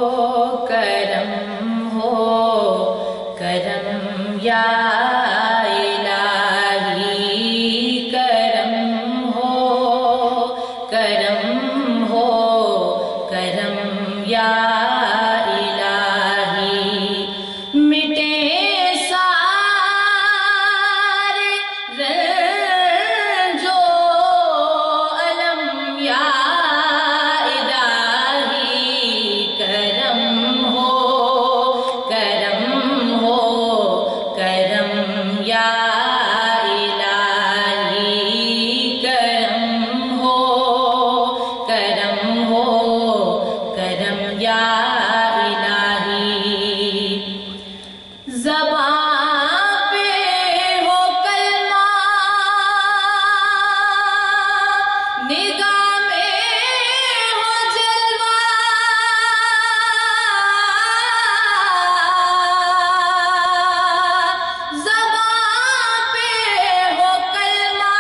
کرم ہو کرم یا الہی کرم ہو کرم یا الہی مٹے سارے رنج و الم یا الہی کرم ہو کرم یا الہی کرم ہو کرم یا الہی زباں پہ ہو کلمہ نگاہ میں ہو جلوہ زباں پہ ہو کلمہ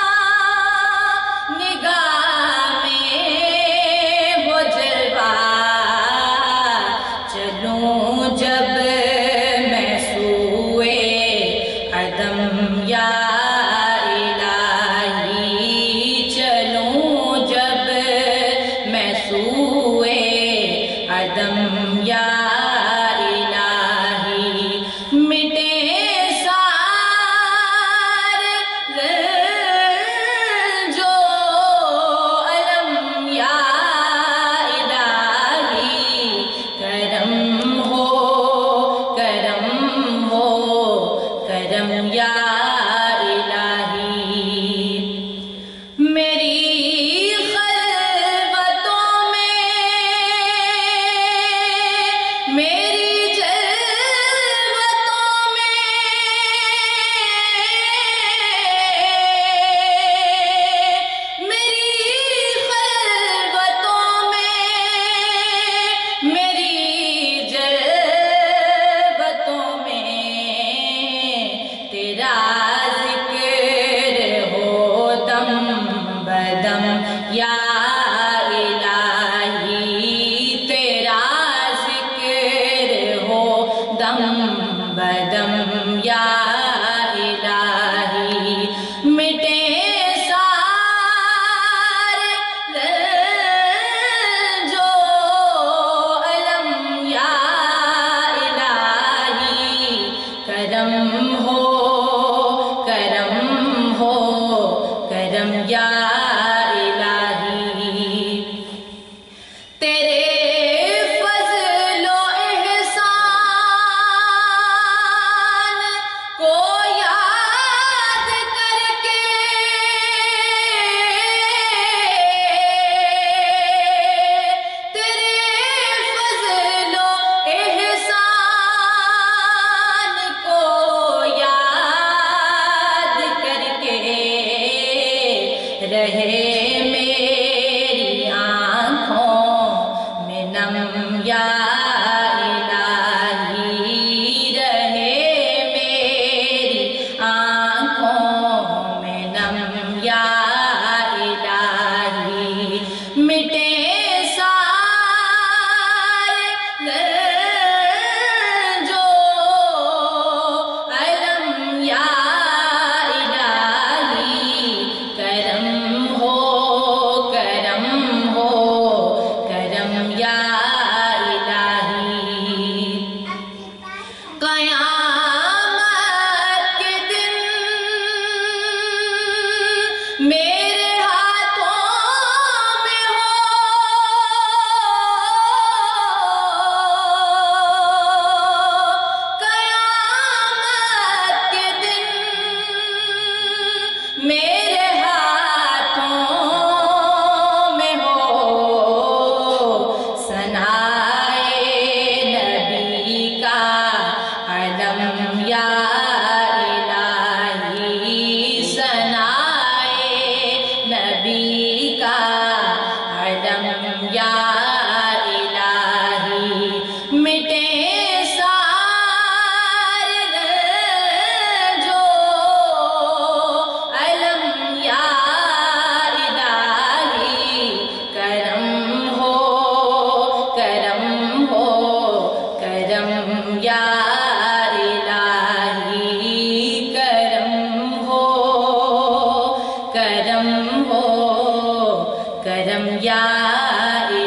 نگاہ میں ہو جلوہ چلوں جب میں سوئے عدم یا الہی چلوں جب میں سوئے عدم یا الہی مٹے سارے رنج و الم یا الہی کرم ہو کرم یا الہی میری خلوتوں میں یا الہی کرم ہو، کرم ہو، کرم یا